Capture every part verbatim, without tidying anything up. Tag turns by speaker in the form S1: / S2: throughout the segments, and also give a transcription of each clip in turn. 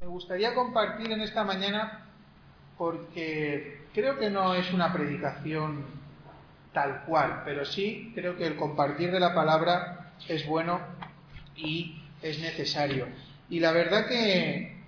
S1: gustaría compartir en esta mañana porque creo que no es una predicación tal cual, pero sí creo que el compartir de la palabra es bueno y es necesario. Y la verdad que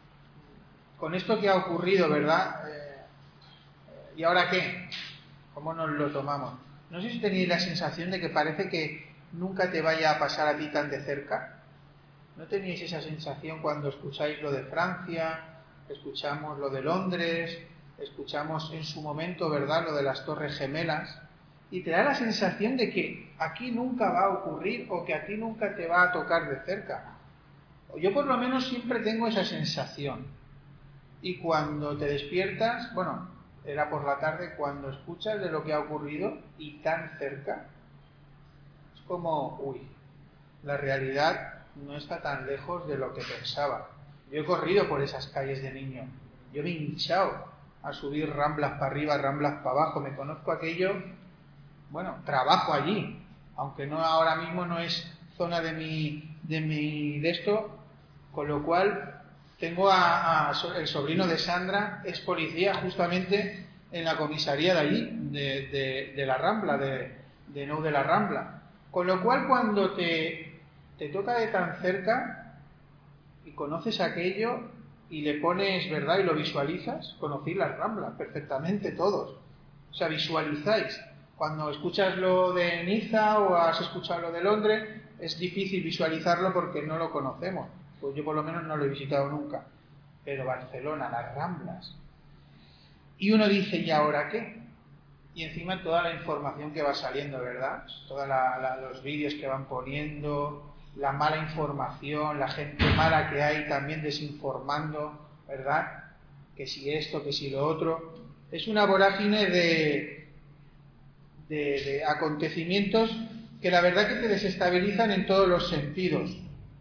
S1: con esto que ha ocurrido, ¿verdad? Eh, ¿Y ahora qué? ¿Cómo nos lo tomamos? No sé si tenéis la sensación de que parece que nunca te vaya a pasar a ti tan de cerca. ¿No tenéis esa sensación cuando escucháis lo de Francia, escuchamos lo de Londres, escuchamos en su momento, ¿verdad?, lo de las Torres Gemelas, y te da la sensación de que aquí nunca va a ocurrir o que aquí nunca te va a tocar de cerca? Yo por lo menos siempre tengo esa sensación. Y cuando te despiertas, bueno, era por la tarde, cuando escuchas de lo que ha ocurrido y tan cerca, es como, uy, la realidad no está tan lejos de lo que pensaba. Yo he corrido por esas calles de niño, yo me he hinchado a subir ramblas para arriba, ramblas para abajo, me conozco aquello, bueno, trabajo allí, aunque no ahora mismo no es zona de mi de mi de esto, con lo cual tengo a, a el sobrino de Sandra, es policía justamente en la comisaría de allí, de, de, de la Rambla, de, de Nou de la Rambla, con lo cual cuando te, te toca de tan cerca y conoces aquello y le pones, ¿verdad?, y lo visualizas, conocéis las Ramblas perfectamente todos, o sea, visualizáis. Cuando escuchas lo de Niza o has escuchado lo de Londres, es difícil visualizarlo porque no lo conocemos. Pues yo por lo menos no lo he visitado nunca. Pero Barcelona, las Ramblas. Y uno dice, ¿y ahora qué? Y encima toda la información que va saliendo, ¿verdad? Todos los vídeos que van poniendo, la mala información, la gente mala que hay también desinformando, ¿verdad? Que si esto, que si lo otro. Es una vorágine de... De, de acontecimientos que la verdad que te desestabilizan en todos los sentidos.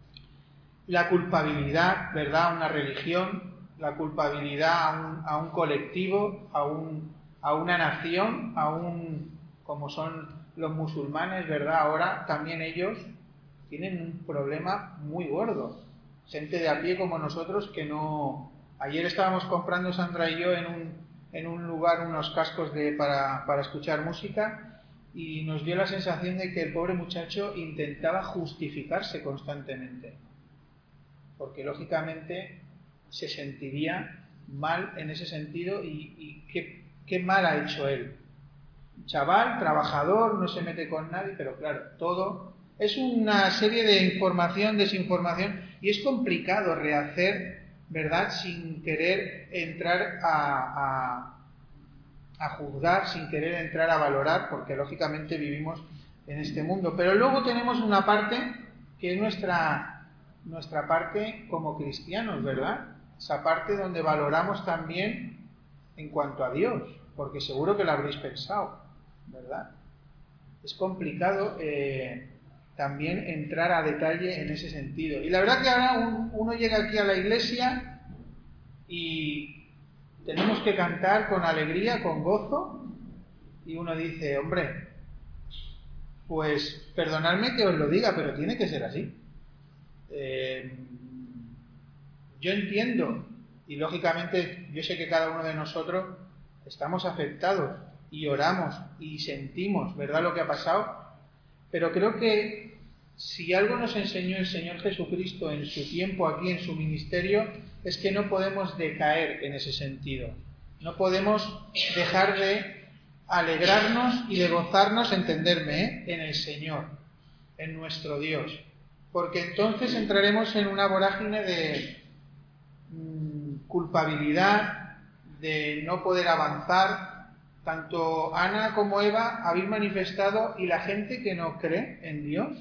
S1: La culpabilidad, ¿verdad?, a una religión, la culpabilidad a un, a un colectivo, a, un, a una nación, a un, como son los musulmanes, ¿verdad? Ahora también ellos tienen un problema muy gordo. Gente de a pie como nosotros que no... Ayer estábamos comprando Sandra y yo en un en un lugar unos cascos de, para, para escuchar música y nos dio la sensación de que el pobre muchacho intentaba justificarse constantemente, porque lógicamente se sentiría mal en ese sentido y, y qué, qué mal ha hecho él. Chaval, trabajador, no se mete con nadie, pero claro, todo es una serie de información, desinformación y es complicado rehacer, ¿verdad?, sin querer entrar a, a, a juzgar, sin querer entrar a valorar, porque lógicamente vivimos en este mundo. Pero luego tenemos una parte que es nuestra, nuestra parte como cristianos, ¿verdad? Esa parte donde valoramos también en cuanto a Dios, porque seguro que lo habréis pensado, ¿verdad? Es complicado eh, también entrar a detalle en ese sentido. Y la verdad que ahora un, uno llega aquí a la iglesia y tenemos que cantar con alegría, con gozo, y uno dice, hombre, pues perdonadme que os lo diga, pero tiene que ser así. Eh, yo entiendo, y lógicamente yo sé que cada uno de nosotros estamos afectados y oramos y sentimos, ¿verdad?, lo que ha pasado, pero creo que si algo nos enseñó el Señor Jesucristo en su tiempo aquí, en su ministerio, es que no podemos decaer en ese sentido. No podemos dejar de alegrarnos y de gozarnos, entenderme, ¿eh?, en el Señor, en nuestro Dios. Porque entonces entraremos en una vorágine de mmm, culpabilidad, de no poder avanzar. Tanto Ana como Eva habéis manifestado, y la gente que no cree en Dios,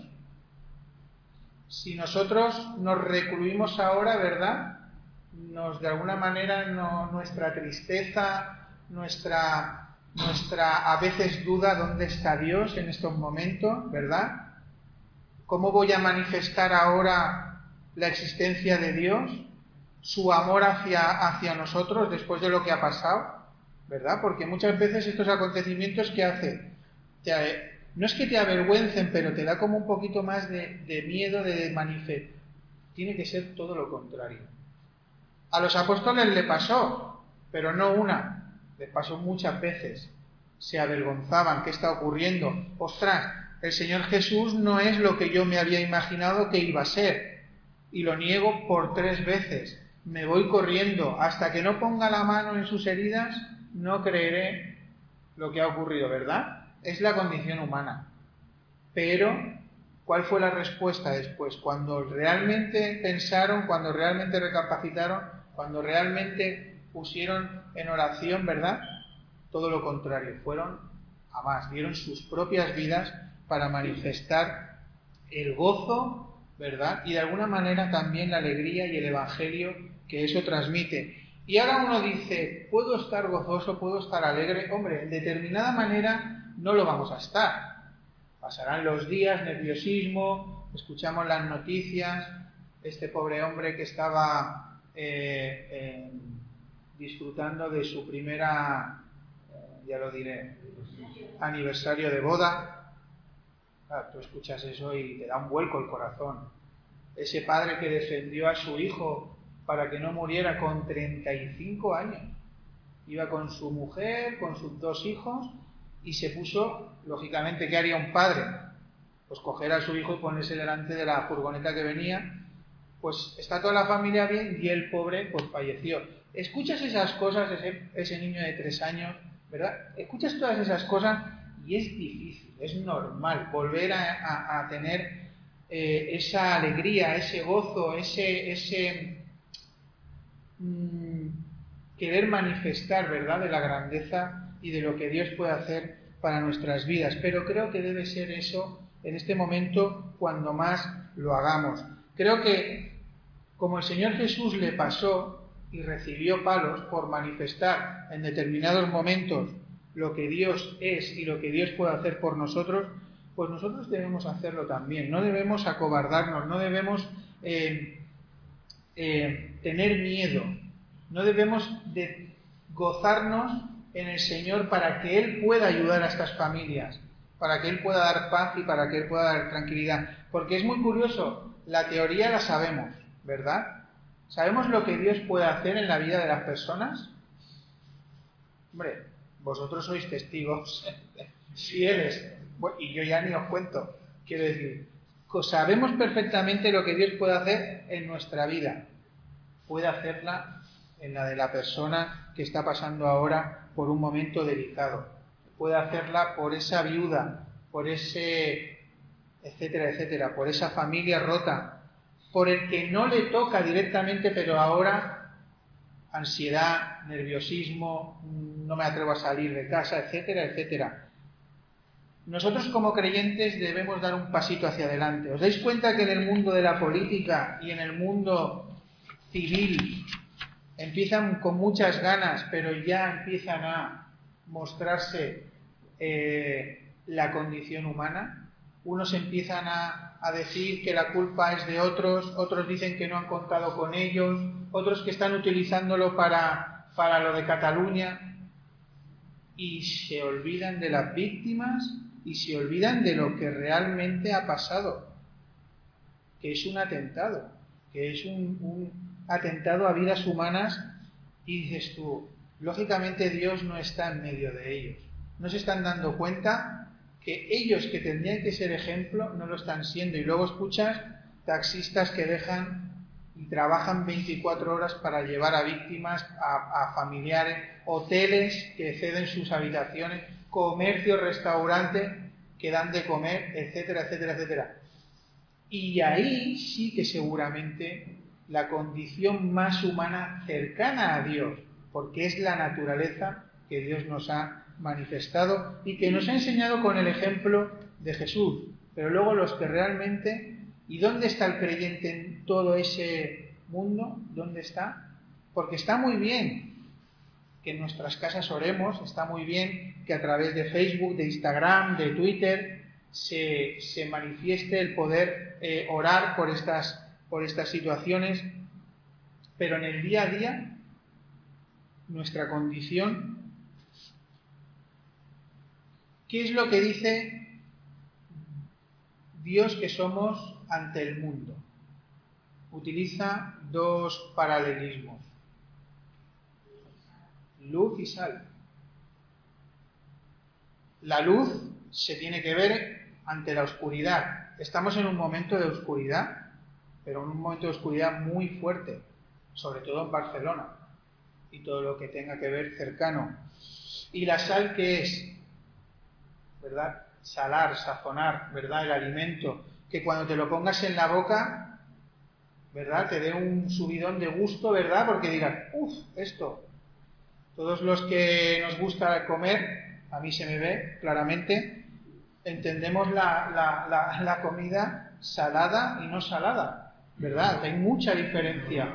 S1: si nosotros nos recluimos ahora, ¿verdad?, nos de alguna manera no, nuestra tristeza, nuestra, nuestra a veces duda, ¿dónde está Dios en estos momentos?, ¿verdad? ¿Cómo voy a manifestar ahora la existencia de Dios, su amor hacia, hacia nosotros después de lo que ha pasado? ¿Verdad? Porque muchas veces estos acontecimientos, ¿qué hacen? Te, no es que te avergüencen, pero te da como un poquito más de, de miedo de manifestar. Tiene que ser todo lo contrario. A los apóstoles le pasó, pero no una, le pasó muchas veces. Se avergonzaban, ¿qué está ocurriendo? Ostras, el Señor Jesús no es lo que yo me había imaginado que iba a ser, y lo niego por tres veces. Me voy corriendo, hasta que no ponga la mano en sus heridas, no creeré lo que ha ocurrido, ¿verdad? Es la condición humana. Pero, ¿cuál fue la respuesta después? Cuando realmente pensaron, cuando realmente recapacitaron, cuando realmente pusieron en oración, ¿verdad? Todo lo contrario, fueron a más, dieron sus propias vidas para manifestar el gozo, ¿verdad? Y de alguna manera también la alegría y el evangelio que eso transmite. Y ahora uno dice, ¿puedo estar gozoso, puedo estar alegre? Hombre, en determinada manera no lo vamos a estar. Pasarán los días, nerviosismo, escuchamos las noticias, este pobre hombre que estaba eh, eh, disfrutando de su primera, eh, ya lo diré, aniversario de boda. Claro, tú escuchas eso y te da un vuelco el corazón. Ese padre que defendió a su hijo para que no muriera con treinta y cinco años. Iba con su mujer, con sus dos hijos, y se puso, lógicamente, ¿qué haría un padre? Pues coger a su hijo y ponerse delante de la furgoneta que venía. Pues está toda la familia bien y el pobre pues falleció. Escuchas esas cosas, ese, ese niño de tres años, ¿verdad? Escuchas todas esas cosas y es difícil, es normal volver a, a, a tener eh, esa alegría, ese gozo, ese, ese mmm, querer manifestar, ¿verdad?, de la grandeza y de lo que Dios puede hacer para nuestras vidas. Pero creo que debe ser eso en este momento cuando más lo hagamos. Creo que como el Señor Jesús le pasó y recibió palos por manifestar en determinados momentos lo que Dios es y lo que Dios puede hacer por nosotros, pues nosotros debemos hacerlo también. No debemos acobardarnos, no debemos eh, eh, tener miedo, no debemos de gozarnos en el Señor para que Él pueda ayudar a estas familias, para que Él pueda dar paz y para que Él pueda dar tranquilidad. Porque es muy curioso, la teoría la sabemos, ¿verdad? ¿Sabemos lo que Dios puede hacer en la vida de las personas? Hombre, vosotros sois testigos fieles, y yo ya ni os cuento. Quiero decir, sabemos perfectamente lo que Dios puede hacer en nuestra vida. Puede hacerla en la de la persona que está pasando ahora por un momento delicado. Puede hacerla por esa viuda, por ese, etcétera, etcétera, por esa familia rota, por el que no le toca directamente, pero ahora ansiedad, nerviosismo, no me atrevo a salir de casa, etcétera, etcétera. Nosotros como creyentes debemos dar un pasito hacia adelante. ¿Os dais cuenta que en el mundo de la política y en el mundo civil empiezan con muchas ganas, pero ya empiezan a mostrarse eh, la condición humana? Unos empiezan a, a decir que la culpa es de otros, otros dicen que no han contado con ellos, otros que están utilizándolo para, para lo de Cataluña, y se olvidan de las víctimas y se olvidan de lo que realmente ha pasado, que es un atentado, que es un, un atentado a vidas humanas. Y dices tú, lógicamente Dios no está en medio de ellos, no se están dando cuenta que ellos que tendrían que ser ejemplo no lo están siendo. Y luego escuchas taxistas que dejan y trabajan veinticuatro horas para llevar a víctimas, a, a familiares, hoteles que ceden sus habitaciones, comercios, restaurantes que dan de comer, etcétera, etcétera, etcétera. Y ahí sí que seguramente la condición más humana cercana a Dios, porque es la naturaleza que Dios nos ha manifestado y que nos ha enseñado con el ejemplo de Jesús. Pero luego los que realmente... ¿Y dónde está el creyente en todo ese mundo? ¿Dónde está? Porque está muy bien que en nuestras casas oremos, está muy bien que a través de Facebook, de Instagram, de Twitter, se, se manifieste el poder eh, orar por estas, por estas situaciones, pero en el día a día, nuestra condición, ¿qué es lo que dice Dios que somos ante el mundo? Utiliza dos paralelismos. Luz y sal. La luz se tiene que ver ante la oscuridad. Estamos en un momento de oscuridad, pero en un momento de oscuridad muy fuerte, sobre todo en Barcelona, y todo lo que tenga que ver cercano. ¿Y la sal qué es? ¿Verdad? Salar, sazonar, ¿verdad? El alimento, que cuando te lo pongas en la boca, ¿verdad? Te dé un subidón de gusto, ¿verdad? Porque digas, uff, esto. Todos los que nos gusta comer, a mí se me ve claramente, entendemos la, la, la, la comida salada y no salada, ¿verdad? Hay mucha diferencia.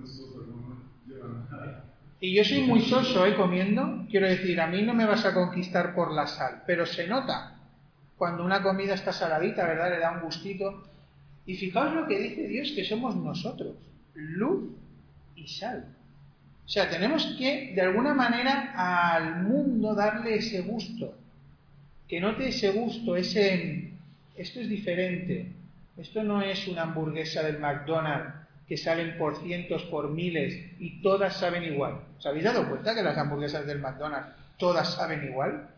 S1: Y yo soy muy soso, ¿eh? Comiendo. Quiero decir, a mí no me vas a conquistar por la sal, pero se nota cuando una comida está saladita, ¿verdad? Le da un gustito. Y fijaos lo que dice Dios, que somos nosotros, luz y sal. O sea, tenemos que, de alguna manera, al mundo darle ese gusto. Que note ese gusto, ese... Esto es diferente. Esto no es una hamburguesa del McDonald's que salen por cientos, por miles y todas saben igual. ¿Os habéis dado cuenta que las hamburguesas del McDonald's todas saben igual?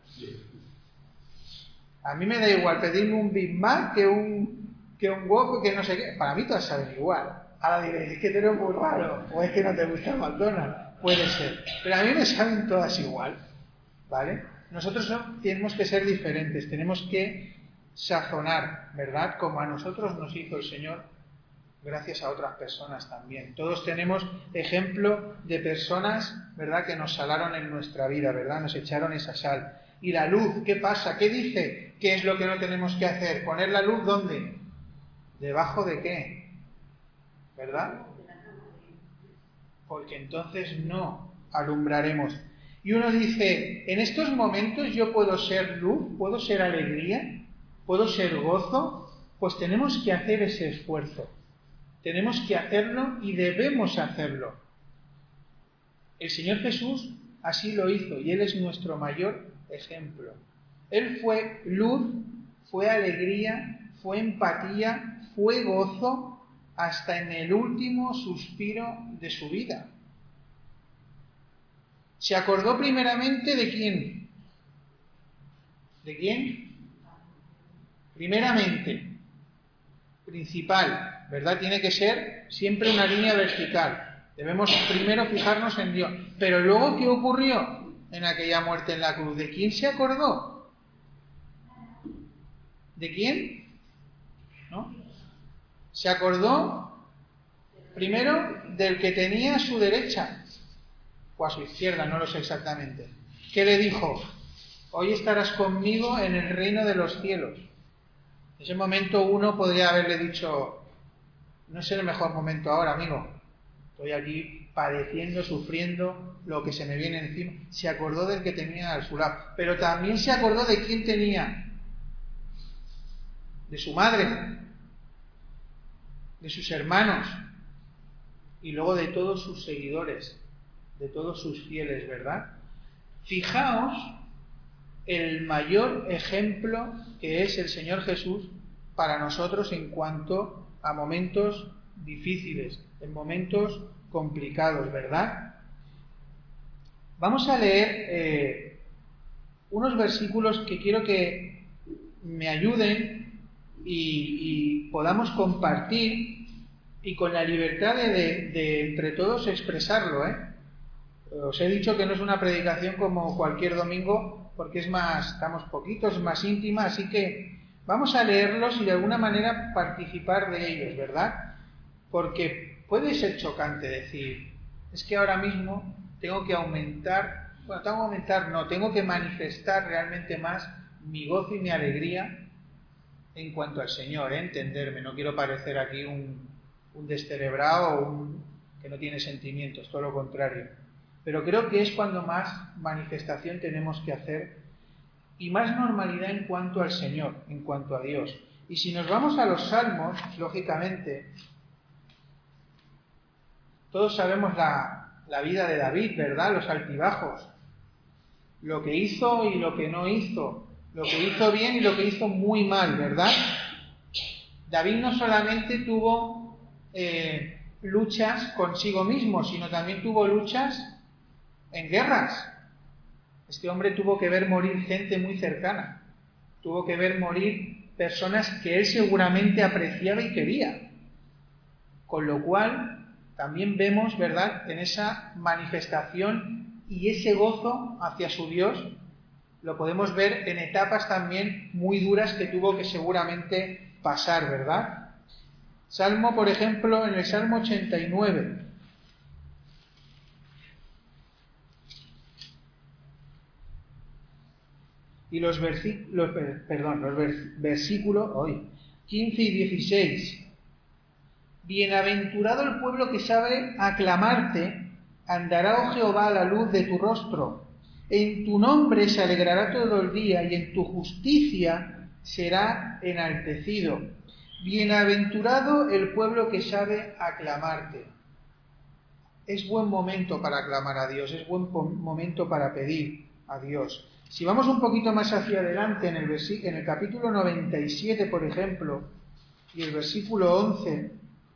S1: A mí me da igual pedirme un Big Mac que un, que un Whopper, que no sé qué. Para mí todas saben igual. Ahora diréis, es que tú eres muy raro, o es que no te gusta el McDonald's. Puede ser. Pero a mí me saben todas igual. ¿Vale? Nosotros no, tenemos que ser diferentes, tenemos que sazonar, ¿verdad? Como a nosotros nos hizo el Señor, gracias a otras personas también. Todos tenemos ejemplo de personas, ¿verdad?, que nos salaron en nuestra vida, ¿verdad? Nos echaron esa sal. Y la luz, ¿qué pasa? ¿Qué dice? ¿Qué es lo que no tenemos que hacer? ¿Poner la luz dónde? ¿Debajo de qué? ¿Verdad? Porque entonces no alumbraremos. Y uno dice, en estos momentos yo puedo ser luz, puedo ser alegría, puedo ser gozo, pues tenemos que hacer ese esfuerzo. Tenemos que hacerlo y debemos hacerlo. El Señor Jesús así lo hizo y Él es nuestro mayor ejemplo. Él fue luz, fue alegría, fue empatía, fue gozo hasta en el último suspiro de su vida. ¿Se acordó primeramente de quién? ¿De quién? Primeramente, principal, ¿verdad? Tiene que ser siempre una línea vertical. Debemos primero fijarnos en Dios. Pero luego, ¿qué ocurrió en aquella muerte en la cruz? ¿De quién se acordó? ¿De quién? ¿No? Se acordó primero del que tenía a su derecha o a su izquierda, no lo sé exactamente. ¿Qué le dijo? Hoy estarás conmigo en el reino de los cielos. En ese momento uno podría haberle dicho, no es el mejor momento ahora, amigo. Estoy aquí padeciendo, sufriendo lo que se me viene encima. Se acordó del que tenía a su lado. Pero también se acordó de quién tenía. De su madre. De sus hermanos. Y luego de todos sus seguidores. De todos sus fieles, ¿verdad? Fijaos el mayor ejemplo que es el Señor Jesús para nosotros en cuanto a momentos difíciles, en momentos complicados, ¿verdad? Vamos a leer eh, unos versículos que quiero que me ayuden y, y podamos compartir y con la libertad de, de, de entre todos expresarlo, ¿eh? Os he dicho que no es una predicación como cualquier domingo, porque es más, estamos poquitos, más íntima, así que vamos a leerlos y de alguna manera participar de ellos, ¿verdad? Porque puede ser chocante decir, es que ahora mismo tengo que aumentar, bueno, tengo que aumentar, no, tengo que manifestar realmente más mi gozo y mi alegría en cuanto al Señor, ¿eh? Entenderme, no quiero parecer aquí un, un descerebrado o un que no tiene sentimientos, todo lo contrario. Pero creo que es cuando más manifestación tenemos que hacer y más normalidad en cuanto al Señor, en cuanto a Dios. Y si nos vamos a los salmos, lógicamente, todos sabemos la, la vida de David, ¿verdad? Los altibajos, lo que hizo y lo que no hizo, lo que hizo bien y lo que hizo muy mal, ¿verdad? David no solamente tuvo eh, luchas consigo mismo, sino también tuvo luchas en guerras. Este hombre tuvo que ver morir gente muy cercana, tuvo que ver morir personas que él seguramente apreciaba y quería. Con lo cual, también vemos, ¿verdad?, en esa manifestación y ese gozo hacia su Dios, lo podemos ver en etapas también muy duras que tuvo que seguramente pasar, ¿verdad? Salmo, por ejemplo, en el Salmo ochenta y nueve. Y los versículos, perdón, los versículos hoy, quince y dieciséis. Bienaventurado el pueblo que sabe aclamarte, andará, oh Jehová, a la luz de tu rostro. En tu nombre se alegrará todo el día y en tu justicia será enaltecido. Bienaventurado el pueblo que sabe aclamarte. Es buen momento para aclamar a Dios, es buen momento para pedir a Dios. Si vamos un poquito más hacia adelante, en el, versículo, en el capítulo noventa y siete, por ejemplo, y el versículo once,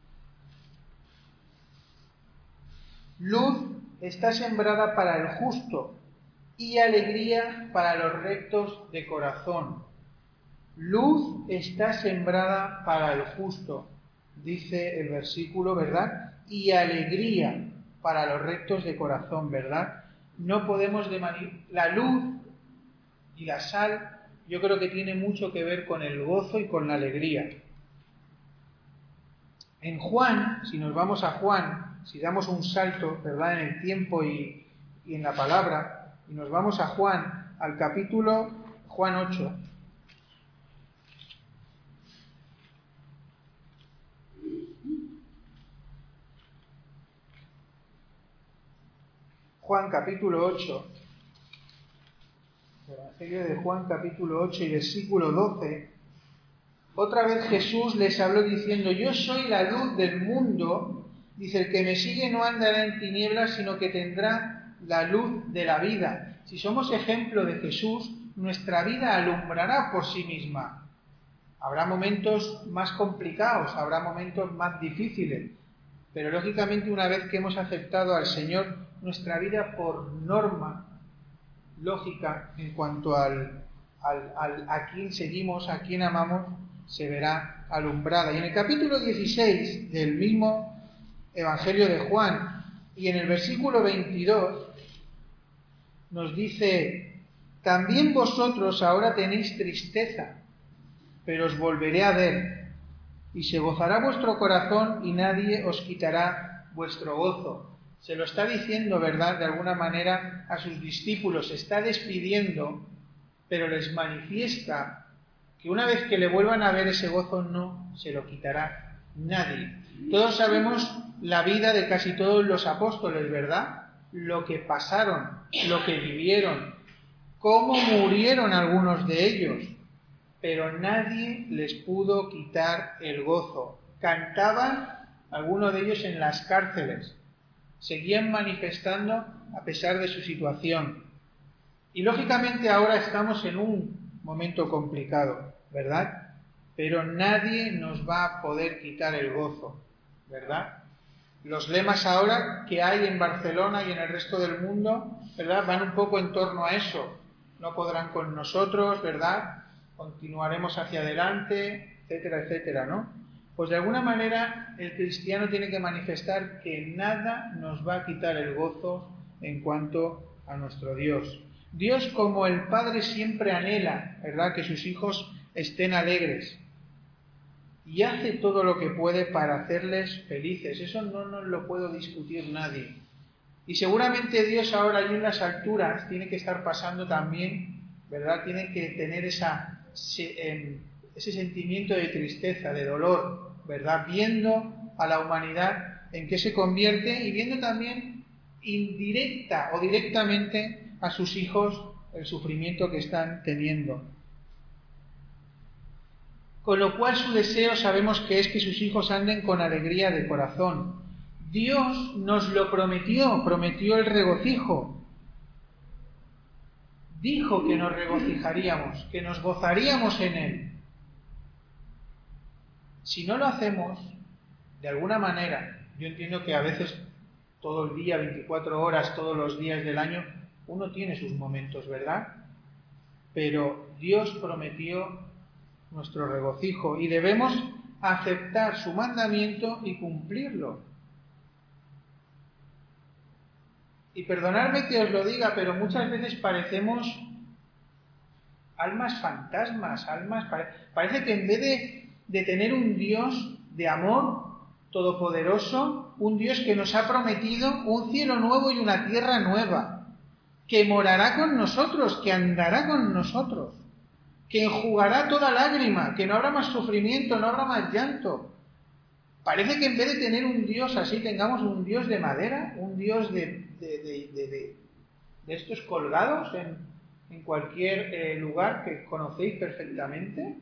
S1: luz está sembrada para el justo y alegría para los rectos de corazón. Luz está sembrada para el justo, dice el versículo, ¿verdad? Y alegría para los rectos de corazón, ¿verdad? No podemos de mani- la luz y la sal, yo creo que tiene mucho que ver con el gozo y con la alegría. En Juan, si nos vamos a Juan, si damos un salto, ¿verdad?, en el tiempo y, y en la palabra, y nos vamos a Juan, al capítulo Juan ocho. Juan capítulo ocho. Evangelio de Juan capítulo ocho y versículo doce. Otra vez Jesús les habló diciendo: yo soy la luz del mundo. Dice: el que me sigue no andará en tinieblas, sino que tendrá la luz de la vida. Si somos ejemplo de Jesús, nuestra vida alumbrará por sí misma. Habrá momentos más complicados, habrá momentos más difíciles, pero lógicamente una vez que hemos aceptado al Señor, nuestra vida por norma lógica en cuanto al, al, al a quién seguimos, a quién amamos, se verá alumbrada. Y en el capítulo dieciséis del mismo Evangelio de Juan y en el versículo veintidós nos dice: también vosotros ahora tenéis tristeza, pero os volveré a ver, y se gozará vuestro corazón y nadie os quitará vuestro gozo. Se lo está diciendo, ¿verdad?, de alguna manera a sus discípulos, se está despidiendo, pero les manifiesta que una vez que le vuelvan a ver, ese gozo no se lo quitará nadie. Todos sabemos la vida de casi todos los apóstoles, ¿verdad? Lo que pasaron, lo que vivieron, cómo murieron algunos de ellos, pero nadie les pudo quitar el gozo. Cantaban algunos de ellos en las cárceles, seguían manifestando a pesar de su situación. Y lógicamente ahora estamos en un momento complicado, ¿verdad? Pero nadie nos va a poder quitar el gozo, ¿verdad? Los lemas ahora que hay en Barcelona y en el resto del mundo, ¿verdad?, van un poco en torno a eso. No podrán con nosotros, ¿verdad? Continuaremos hacia adelante, etcétera, etcétera, ¿no? Pues de alguna manera el cristiano tiene que manifestar que nada nos va a quitar el gozo en cuanto a nuestro Dios. Dios, como el Padre, siempre anhela, ¿verdad?, que sus hijos estén alegres. Y hace todo lo que puede para hacerles felices. Eso no nos lo puede discutir nadie. Y seguramente Dios ahora allí en las alturas tiene que estar pasando también, ¿verdad? Tiene que tener esa, ese, ese sentimiento de tristeza, de dolor, ¿verdad? Viendo a la humanidad en qué se convierte y viendo también indirecta o directamente a sus hijos el sufrimiento que están teniendo. Con lo cual su deseo sabemos que es que sus hijos anden con alegría de corazón. Dios nos lo prometió, prometió el regocijo. Dijo que nos regocijaríamos, que nos gozaríamos en Él. Si no lo hacemos, de alguna manera, yo entiendo que a veces todo el día, veinticuatro horas, todos los días del año. Uno tiene sus momentos, ¿verdad? Pero Dios prometió nuestro regocijo y debemos aceptar su mandamiento y cumplirlo. Y perdonadme que os lo diga, pero muchas veces parecemos almas fantasmas, almas... Parece que en vez de, de tener un Dios de amor todopoderoso, un Dios que nos ha prometido un cielo nuevo y una tierra nueva, que morará con nosotros, que andará con nosotros, que enjugará toda lágrima, que no habrá más sufrimiento, no habrá más llanto. Parece que en vez de tener un Dios así, tengamos un Dios de madera, un Dios de, de, de, de, de, de estos colgados en, en cualquier eh, lugar que conocéis perfectamente.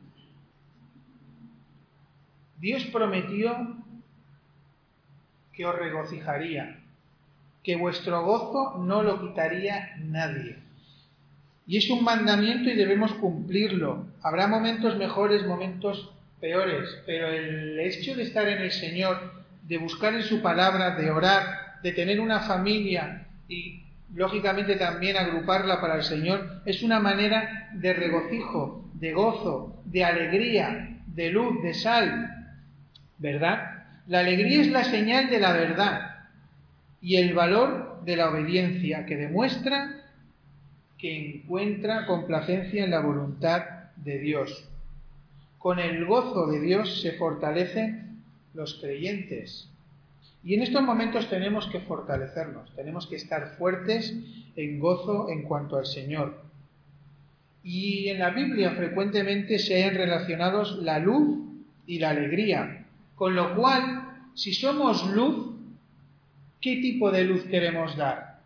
S1: Dios prometió que os regocijaría, que vuestro gozo no lo quitaría nadie. Y es un mandamiento y debemos cumplirlo. Habrá momentos mejores, momentos peores, pero el hecho de estar en el Señor, de buscar en su palabra, de orar, de tener una familia y lógicamente también agruparla para el Señor, es una manera de regocijo, de gozo, de alegría, de luz, de sal, ¿verdad? La alegría es la señal de la verdad y el valor de la obediencia, que demuestra que encuentra complacencia en la voluntad de Dios. Con el gozo de Dios se fortalecen los creyentes. Y en estos momentos tenemos que fortalecernos, tenemos que estar fuertes en gozo en cuanto al Señor. Y en la Biblia frecuentemente se han relacionados la luz y la alegría, con lo cual, si somos luz, ¿qué tipo de luz queremos dar?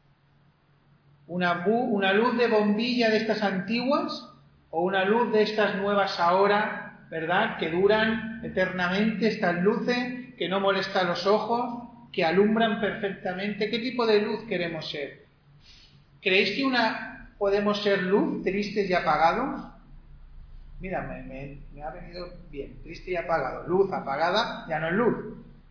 S1: ¿Una, una luz de bombilla de estas antiguas o una luz de estas nuevas ahora, ¿verdad?, que duran eternamente, estas luces que no molestan los ojos, que alumbran perfectamente? ¿Qué tipo de luz queremos ser? ¿Creéis que una podemos ser luz, tristes y apagados? Mira, me, me, me ha venido bien, triste y apagado. Luz apagada ya no es luz.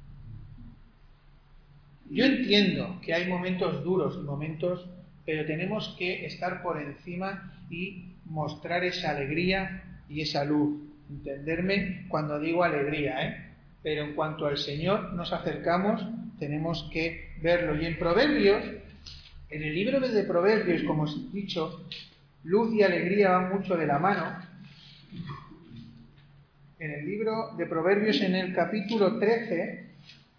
S1: Yo entiendo que hay momentos duros y momentos, pero tenemos que estar por encima y mostrar esa alegría y esa luz. Entenderme cuando digo alegría, ¿eh? Pero en cuanto al Señor nos acercamos, tenemos que verlo. Y en Proverbios, en el libro de Proverbios, como os he dicho, luz y alegría van mucho de la mano. En el libro de Proverbios, en el capítulo trece,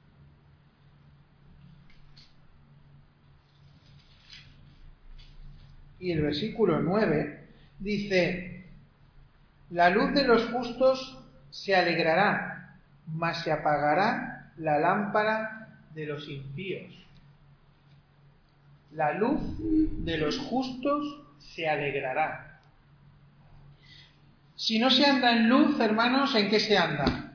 S1: y el versículo nueve, dice: la luz de los justos se alegrará, mas se apagará la lámpara de los impíos. La luz de los justos se alegrará. Si no se anda en luz, hermanos, ¿en qué se anda?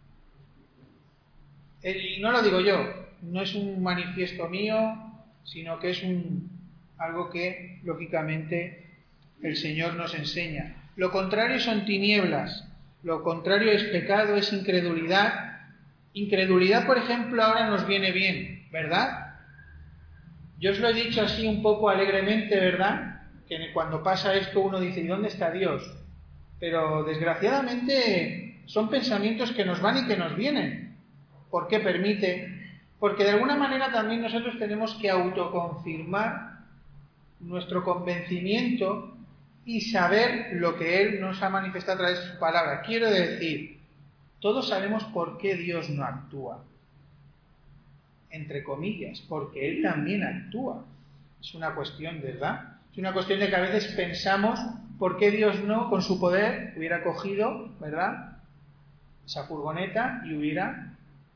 S1: Y no lo digo yo, no es un manifiesto mío, sino que es un, algo que, lógicamente, el Señor nos enseña. Lo contrario son tinieblas, lo contrario es pecado, es incredulidad. Incredulidad, por ejemplo, ahora nos viene bien, ¿verdad? Yo os lo he dicho así un poco alegremente, ¿verdad? Que cuando pasa esto uno dice: ¿y dónde está Dios? Pero desgraciadamente son pensamientos que nos van y que nos vienen. ¿Por qué permite? Porque de alguna manera también nosotros tenemos que autoconfirmar nuestro convencimiento y saber lo que Él nos ha manifestado a través de su palabra. Quiero decir, todos sabemos por qué Dios no actúa. Entre comillas, porque Él también actúa. Es una cuestión, ¿verdad? Es una cuestión de que a veces pensamos por qué Dios no, con su poder, hubiera cogido, ¿verdad?, esa furgoneta y hubiera...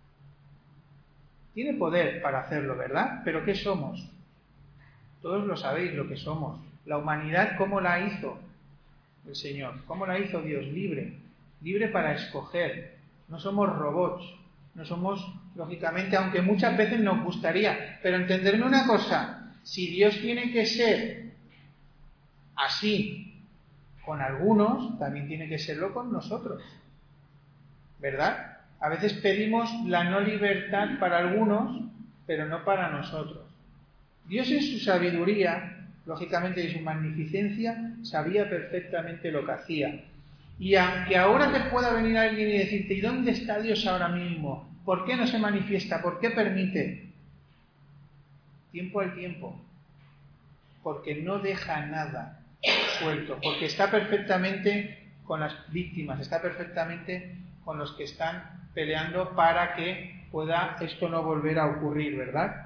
S1: Tiene poder para hacerlo, ¿verdad? Pero ¿qué somos? Todos lo sabéis lo que somos. La humanidad, ¿cómo la hizo el Señor? ¿Cómo la hizo Dios? Libre. Libre para escoger. No somos robots. No somos, lógicamente, aunque muchas veces nos gustaría. Pero entenderme una cosa. Si Dios tiene que ser así con algunos, también tiene que serlo con nosotros, ¿verdad? A veces pedimos la no libertad para algunos, pero no para nosotros. Dios en su sabiduría, lógicamente en su magnificencia, sabía perfectamente lo que hacía. Y aunque ahora te pueda venir alguien y decirte, ¿y dónde está Dios ahora mismo? ¿Por qué no se manifiesta? ¿Por qué permite? Tiempo al tiempo. Porque no deja nada suelto. Porque está perfectamente con las víctimas, está perfectamente con los que están peleando para que pueda esto no volver a ocurrir, ¿verdad?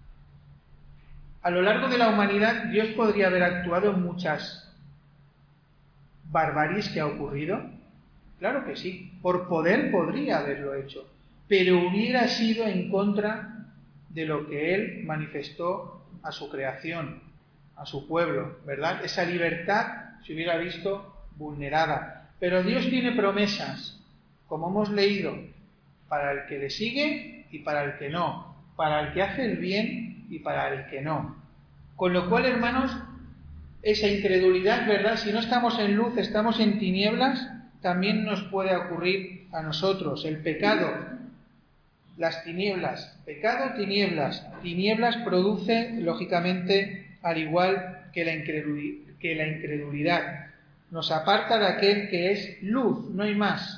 S1: A lo largo de la humanidad, Dios podría haber actuado en muchas barbaries que ha ocurrido. Claro que sí, por poder podría haberlo hecho, pero hubiera sido en contra de lo que Él manifestó a su creación, a su pueblo, ¿verdad? Esa libertad se hubiera visto vulnerada. Pero Dios tiene promesas, como hemos leído, para el que le sigue y para el que no, para el que hace el bien y para el que no. Con lo cual, hermanos, esa incredulidad, ¿verdad? Si no estamos en luz, estamos en tinieblas, también nos puede ocurrir a nosotros. El pecado, las tinieblas, pecado, tinieblas. Tinieblas produce, lógicamente, al igual que la incredulidad, que la incredulidad. Nos aparta de aquel que es luz, no hay más.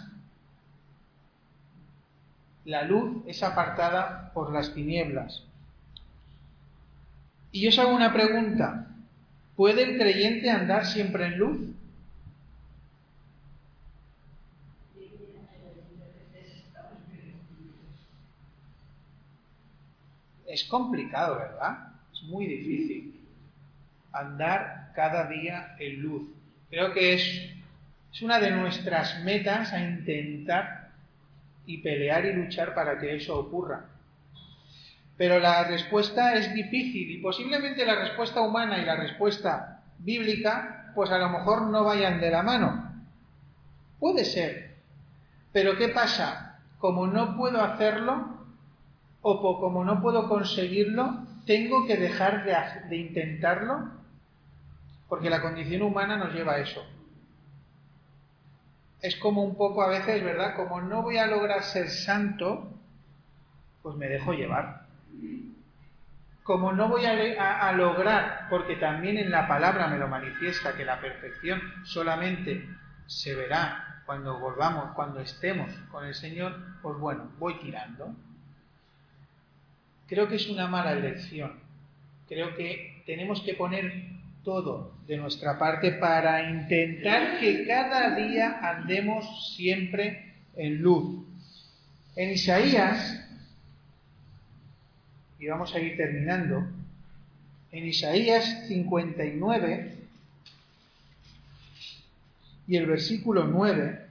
S1: La luz es apartada por las tinieblas. Y yo os hago una pregunta. ¿Puede el creyente andar siempre en luz? Es complicado, ¿verdad? Es muy difícil andar cada día en luz. Creo que es, es una de nuestras metas a intentar y pelear y luchar para que eso ocurra. Pero la respuesta es difícil y posiblemente la respuesta humana y la respuesta bíblica, pues a lo mejor no vayan de la mano. Puede ser. Pero ¿qué pasa? Como no puedo hacerlo, o como no puedo conseguirlo, ¿tengo que dejar de, de intentarlo? Porque la condición humana nos lleva a eso. Es como un poco a veces, ¿verdad? Como no voy a lograr ser santo, pues me dejo llevar. Como no voy a, a, a lograr, porque también en la palabra me lo manifiesta, que la perfección solamente se verá cuando volvamos, cuando estemos con el Señor, pues bueno, voy tirando. Creo que es una mala elección. Creo que tenemos que poner todo de nuestra parte para intentar que cada día andemos siempre en luz. En Isaías, y vamos a ir terminando, en Isaías cincuenta y nueve y el versículo nueve,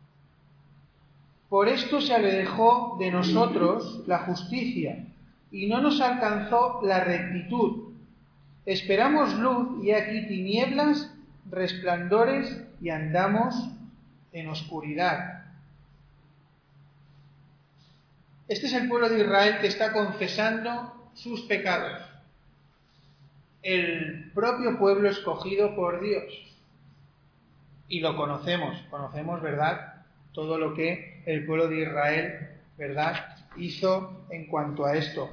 S1: por esto se alejó de nosotros la justicia y no nos alcanzó la rectitud. Esperamos luz y aquí tinieblas, resplandores y andamos en oscuridad. Este es el pueblo de Israel que está confesando sus pecados. El propio pueblo escogido por Dios. Y lo conocemos, conocemos, ¿verdad?, todo lo que el pueblo de Israel, ¿verdad?, hizo en cuanto a esto.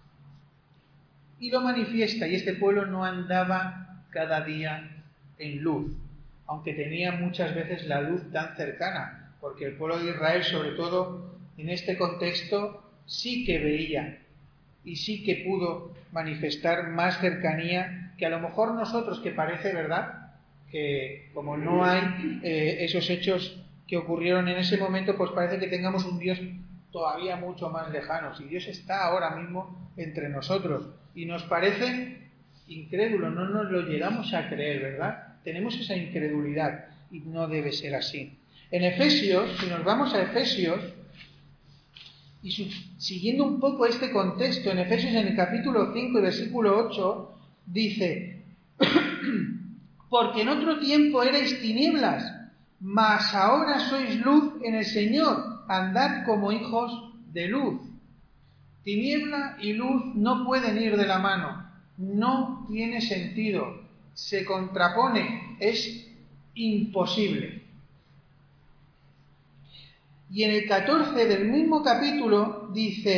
S1: Y lo manifiesta, y este pueblo no andaba cada día en luz, aunque tenía muchas veces la luz tan cercana, porque el pueblo de Israel, sobre todo en este contexto, sí que veía y sí que pudo manifestar más cercanía que a lo mejor nosotros, que parece, ¿verdad?, que como no hay eh, esos hechos que ocurrieron en ese momento, pues parece que tengamos un Dios todavía mucho más lejano. Si Dios está ahora mismo entre nosotros y nos parece incrédulo, no nos lo llegamos a creer, ¿verdad? Tenemos esa incredulidad y no debe ser así. En Efesios, si nos vamos a Efesios, y su, siguiendo un poco este contexto, en Efesios en el capítulo cinco y versículo ocho, dice: porque en otro tiempo erais tinieblas, mas ahora sois luz en el Señor, andad como hijos de luz. Tiniebla y luz no pueden ir de la mano, no tiene sentido, se contrapone, es imposible. Y en el catorce del mismo capítulo dice: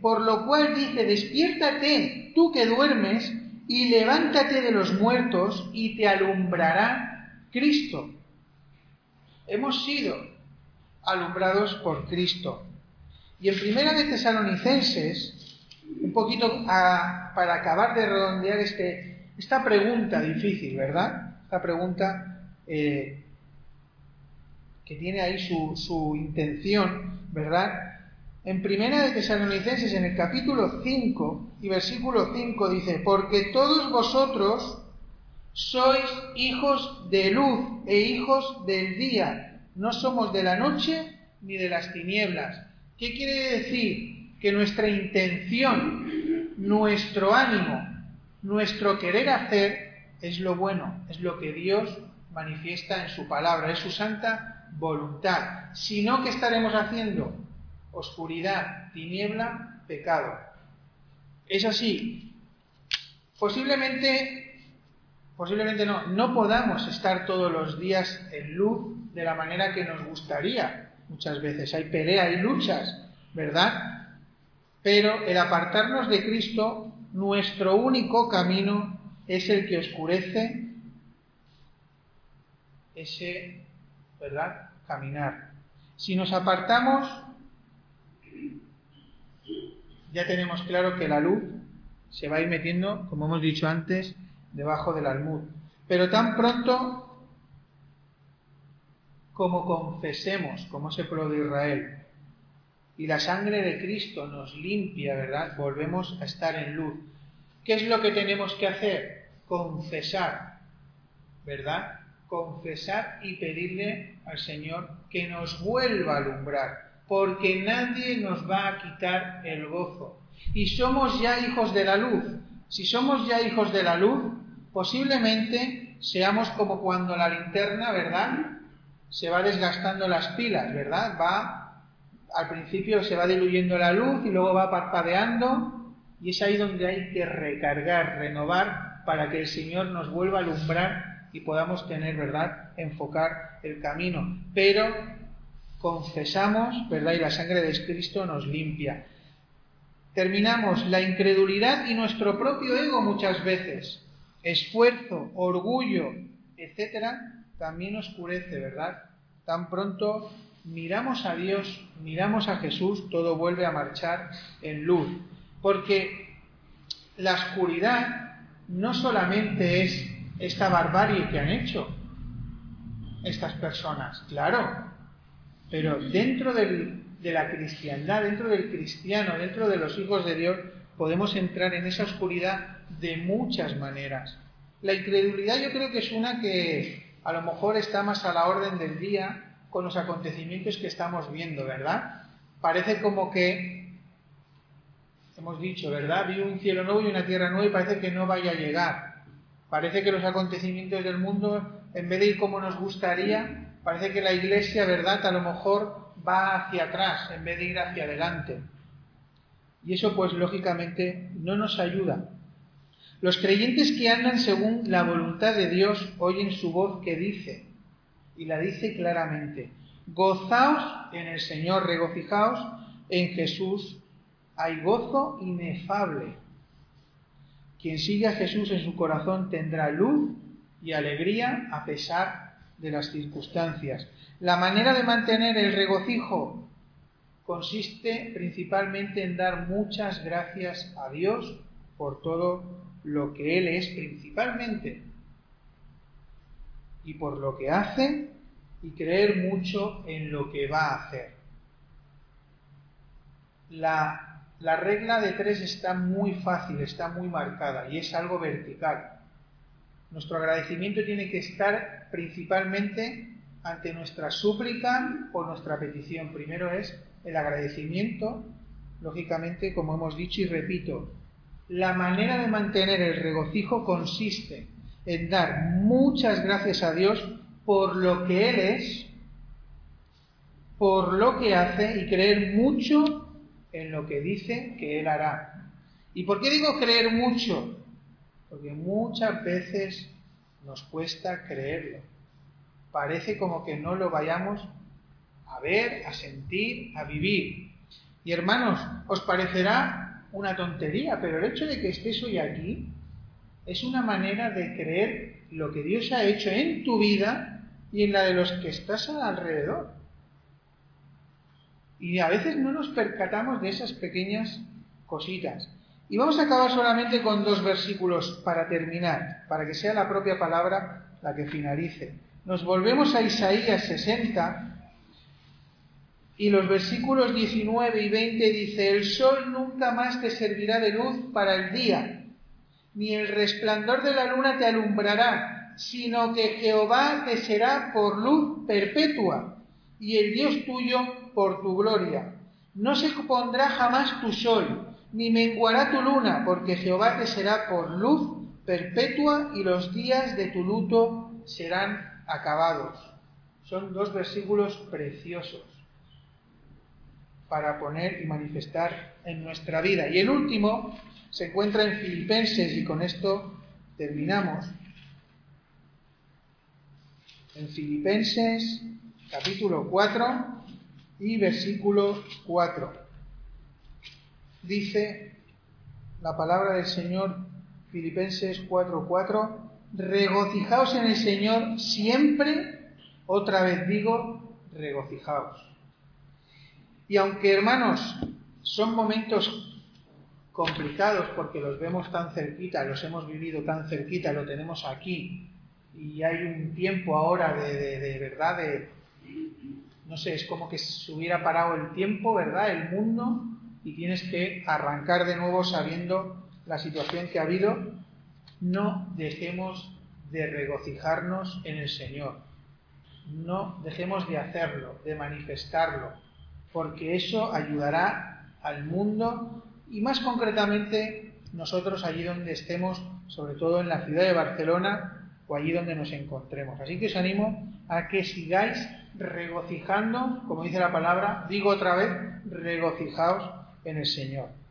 S1: por lo cual dice, despiértate tú que duermes y levántate de los muertos y te alumbrará Cristo. Hemos sido alumbrados por Cristo. Y en Primera de Tesalonicenses, un poquito a, para acabar de redondear este, esta pregunta difícil, ¿verdad? Esta pregunta eh, que tiene ahí su, su intención, ¿verdad? En Primera de Tesalonicenses, en el capítulo cinco y versículo cinco, dice, porque todos vosotros sois hijos de luz e hijos del día, no somos de la noche ni de las tinieblas. ¿Qué quiere decir? Que nuestra intención, nuestro ánimo, nuestro querer hacer es lo bueno, es lo que Dios manifiesta en su palabra, es su santa voluntad. Si no, ¿qué estaremos haciendo? Oscuridad, tiniebla, pecado. Es así. Posiblemente, posiblemente no, no podamos estar todos los días en luz de la manera que nos gustaría. Muchas veces hay pelea, hay luchas, ¿verdad? Pero el apartarnos de Cristo, nuestro único camino es el que oscurece ese, ¿verdad?, caminar. Si nos apartamos, ya tenemos claro que la luz se va a ir metiendo, como hemos dicho antes, debajo del almud. Pero tan pronto como confesemos, como ese pueblo de Israel, y la sangre de Cristo nos limpia, ¿verdad?, volvemos a estar en luz. ¿Qué es lo que tenemos que hacer? Confesar, ¿verdad? Confesar y pedirle al Señor que nos vuelva a alumbrar, porque nadie nos va a quitar el gozo. Y somos ya hijos de la luz. Si somos ya hijos de la luz, posiblemente seamos como cuando la linterna, ¿verdad?, se va desgastando las pilas, ¿verdad? Va, al principio se va diluyendo la luz y luego va parpadeando, y es ahí donde hay que recargar, renovar, para que el Señor nos vuelva a alumbrar y podamos tener, ¿verdad?, enfocar el camino. Pero confesamos, ¿verdad?, y la sangre de Cristo nos limpia. Terminamos, la incredulidad y nuestro propio ego muchas veces, esfuerzo, orgullo, etcétera, también oscurece, ¿verdad? Tan pronto miramos a Dios, miramos a Jesús, todo vuelve a marchar en luz. Porque la oscuridad no solamente es esta barbarie que han hecho estas personas, claro, pero dentro del, de la cristiandad, dentro del cristiano, dentro de los hijos de Dios, podemos entrar en esa oscuridad de muchas maneras. La incredulidad yo creo que es una que a lo mejor está más a la orden del día con los acontecimientos que estamos viendo, ¿verdad? Parece como que, hemos dicho, ¿verdad?, vi un cielo nuevo y una tierra nueva y parece que no vaya a llegar. Parece que los acontecimientos del mundo, en vez de ir como nos gustaría, parece que la Iglesia, ¿verdad?, a lo mejor va hacia atrás en vez de ir hacia adelante. Y eso, pues, lógicamente, no nos ayuda. Los creyentes que andan según la voluntad de Dios oyen su voz que dice, y la dice claramente, gozaos en el Señor, regocijaos en Jesús, hay gozo inefable. Quien sigue a Jesús en su corazón tendrá luz y alegría a pesar de las circunstancias. La manera de mantener el regocijo consiste principalmente en dar muchas gracias a Dios por todo lo que Él es principalmente y por lo que hace, y creer mucho en lo que va a hacer. La, la regla de tres está muy fácil, está muy marcada y es algo vertical. Nuestro agradecimiento tiene que estar principalmente ante nuestra súplica o nuestra petición. Primero es el agradecimiento, lógicamente, como hemos dicho y repito, la manera de mantener el regocijo consiste en dar muchas gracias a Dios por lo que Él es, por lo que hace, y creer mucho en lo que dice que Él hará. ¿Y por qué digo creer mucho? Porque muchas veces nos cuesta creerlo. Parece como que no lo vayamos a ver, a sentir, a vivir. Y hermanos, ¿os parecerá una tontería, pero el hecho de que estés hoy aquí es una manera de creer lo que Dios ha hecho en tu vida y en la de los que estás alrededor. Y a veces no nos percatamos de esas pequeñas cositas. Y vamos a acabar solamente con dos versículos para terminar, para que sea la propia palabra la que finalice. Nos volvemos a Isaías sesenta y los versículos diecinueve y veinte dice: el sol nunca más te servirá de luz para el día, ni el resplandor de la luna te alumbrará, sino que Jehová te será por luz perpetua, y el Dios tuyo por tu gloria. No se pondrá jamás tu sol, ni menguará tu luna, porque Jehová te será por luz perpetua, y los días de tu luto serán acabados. Son dos versículos preciosos para poner y manifestar en nuestra vida. Y el último se encuentra en Filipenses, y con esto terminamos. En Filipenses capítulo cuatro y versículo cuatro. Dice la palabra del Señor, Filipenses cuatro cuatro: regocijaos en el Señor siempre, otra vez digo, regocijaos. Y aunque, hermanos, son momentos complicados porque los vemos tan cerquita, los hemos vivido tan cerquita, lo tenemos aquí, y hay un tiempo ahora de, de, de verdad, de, no sé, es como que se hubiera parado el tiempo, ¿verdad?, el mundo, y tienes que arrancar de nuevo sabiendo la situación que ha habido. No dejemos de regocijarnos en el Señor. No dejemos de hacerlo, de manifestarlo, porque eso ayudará al mundo y más concretamente nosotros allí donde estemos, sobre todo en la ciudad de Barcelona o allí donde nos encontremos. Así que os animo a que sigáis regocijando, como dice la palabra, digo otra vez, regocijaos en el Señor.